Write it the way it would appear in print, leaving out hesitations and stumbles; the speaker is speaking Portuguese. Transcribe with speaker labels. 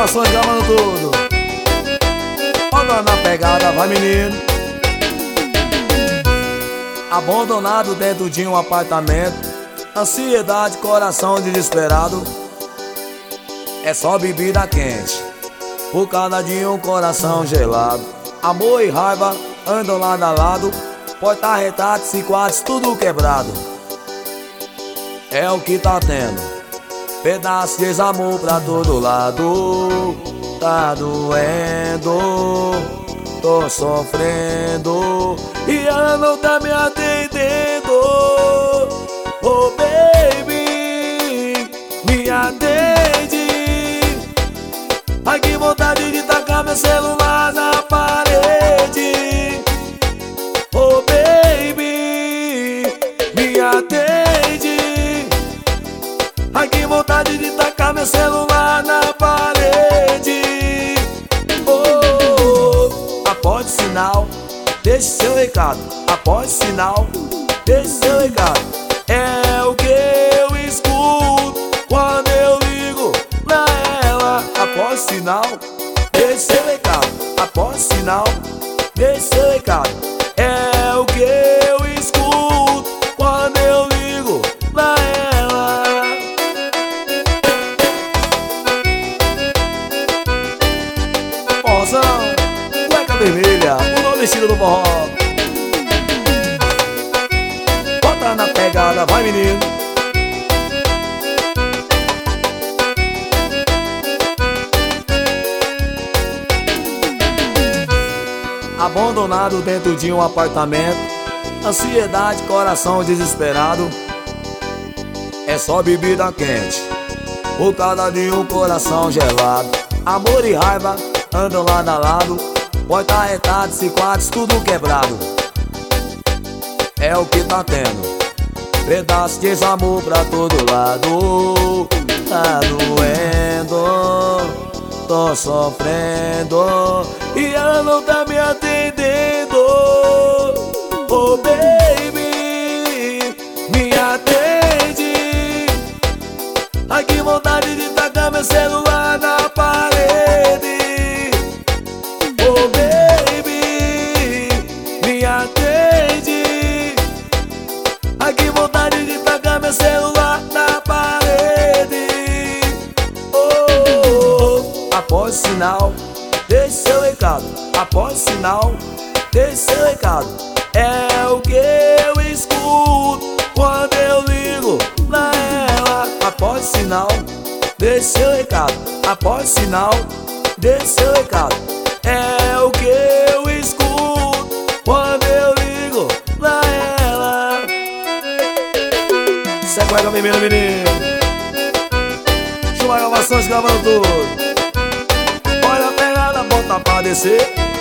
Speaker 1: gravações gravando tudo. Olha na pegada, vai menino. Abandonado dentro de um apartamento, ansiedade, coração desesperado. É só bebida quente, por causa de um coração gelado. Amor e raiva andam lado a lado, porta retratos e quadros tudo quebrado. É o que tá tendo, pedaço de desamor pra todo lado. Tá doendo, tô sofrendo e ela não tá me atendendo. Oh baby, me atende. Ai que vontade de tacar meu celular na parede. Oh baby, me atende. Ai que vontade de tacar meu celular na parede. Oh, após o sinal, deixe seu recado. Após o sinal, deixe seu recado. É o que eu escuto quando eu ligo pra ela. Após o sinal, deixe seu recado. Após o sinal, deixe seu recado. É o que eu escuto quando eu ligo pra ela. Forrozão, cueca vermelha, o novo estilo do forró. Bota na pegada, vai menino. Abandonado dentro de um apartamento, ansiedade, coração desesperado. É só bebida quente, por causa de um coração gelado. Amor e raiva andam lado a lado, porta retratos e quadros tudo quebrado. É o que tá tendo, pedaço de desamor pra todo lado. Tá doendo, tô sofrendo e ela não tá me atendendo. Oh baby, me atende. Ai que vontade de tacar meu celular na parede. Oh baby, me atende. Ai que vontade de tacar meu celular na parede. Oh, após o sinal, deixe seu recado. Após o sinal, deixe seu recado. É o que eu escuto quando eu ligo pra ela. Após o sinal, deixe seu recado. Após o sinal, deixe seu recado. É o que eu escuto quando eu ligo pra ela. Isso é cueca vermelha, menino. Chuva gravações gravando tudo. Olha a pegada, bota pra descer.